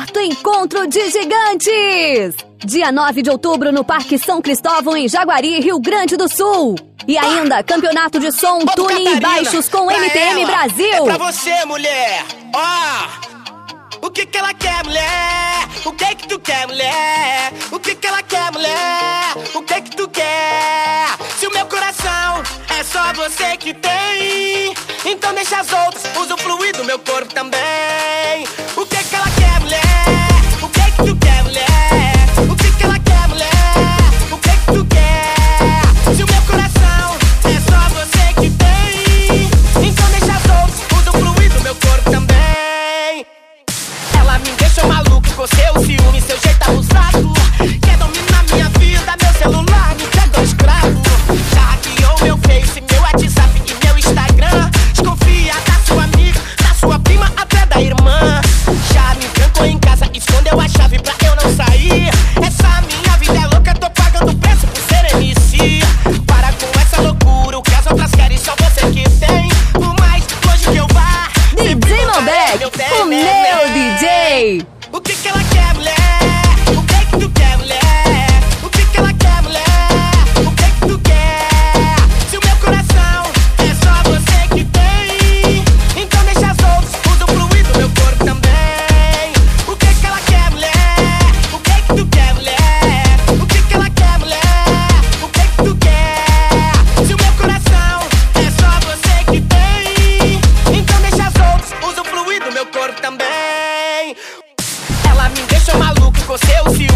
quarto encontro de gigantes. Dia 9 de outubro no Parque São Cristóvão, em Jaguari, Rio Grande do Sul. E ainda, campeonato de som, tuning e baixos com MTM Brasil. É pra você, mulher. O que ela quer, mulher? O que tu quer, mulher? O que ela quer, mulher? O que tu quer? Se o meu coração é só você que tem, então deixa as outras usufruir do meu corpo também. O que ela quer, mulher? O que tu quer, mulher? O que ela quer, mulher? O que tu quer? Se o meu coração é só você que tem, então deixa as outras usufruir do meu corpo também. Ela me deixou maluco com seu ciúme, seu jeito abusado. Quer dominar minha vida, meu celular me pegou escravo. Já hackeou meu Face, meu WhatsApp e meu Instagram. Desconfia da sua amiga, da sua prima, até da irmã. Já me trancou em casa, escondeu a chave pra eu não sair. Essa minha vida é louca, tô pagando preço por ser MC. Para com essa loucura, o que as outras querem só você que tem. Por mais longe que eu vá, DJ Malbec, o meu DJ. O que ela quer, mulher? O que tu quer, mulher? O que ela quer, mulher? O que tu quer? Se o meu coração é só você que tem, então deixa as outras usufruir do meu corpo também. O que ela quer, mulher? O que tu quer, mulher? O que ela quer, mulher? O que tu quer? Se o meu coração é só você que tem, então deixa as outras usufruir do meu corpo também. Ela me deixou maluco com seu ciúme.